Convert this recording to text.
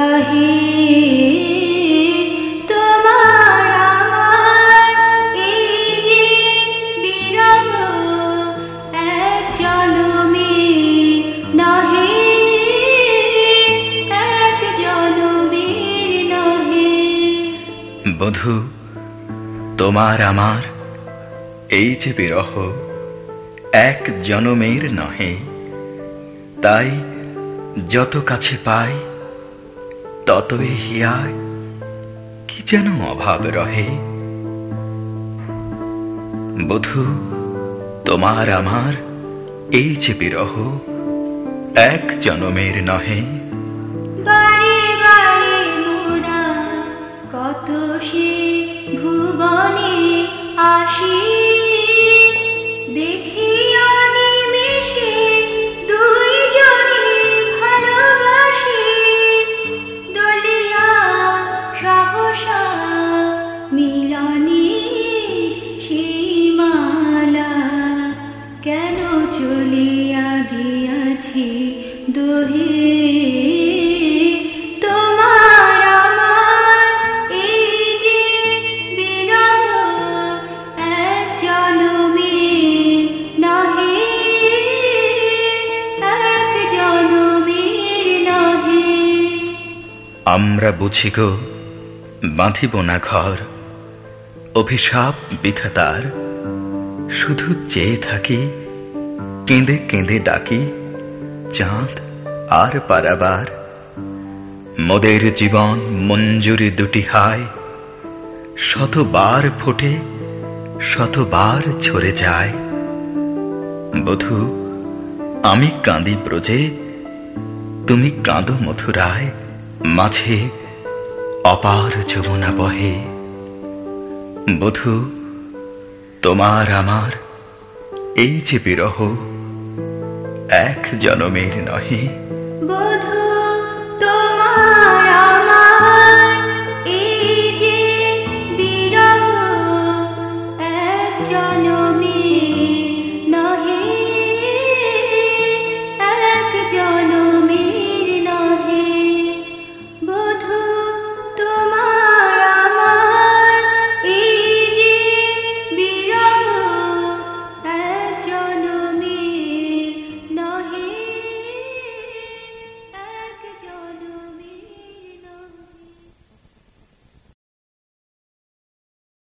রহে তোমার আমার এই যে বিরহ, এক জনমে নহে, এক জনমের নহে। বধূ তোমার আমার এই যে বিরহ, এক জনমের নহে। তাই যত কাছে পাই ততই হিয়ায় কি যেন অভাব রহে। বধূ তোমার আমার এই যে বিরহ, এক জনমের নহে। বারে বারে মোরা কত সে ভুবনে আসি, দেখি অনিমেষে দুই জনে ভালোবাসি। দলিয়া সহসা মিলনে সীমালা, কেন চলিয়া গিয়াছি দোহে। তোমার আমার এই যে বিরহ, এক জনমের নহে, এক জনমের নহে। আমরা বুঝি গো বাঁধিব না ঘর, অভিশাপ বিধাতার। শুধু চেয়ে থাকি, কেঁদে কেঁদে ডাকি চাঁদ আর পারাবার। মোদের জীবন মঞ্জুরি দুটি হায়, শতবার ফোটে শতবার ঝরে যায়। বধূ আমি কাঁদি ব্রজে, তুমি কাঁদো মথুরায়। মাঝে অপার যমুনা বহে। বধূ তোমার আমার এই যে বিরহ, এক জনমের নহে। বধূ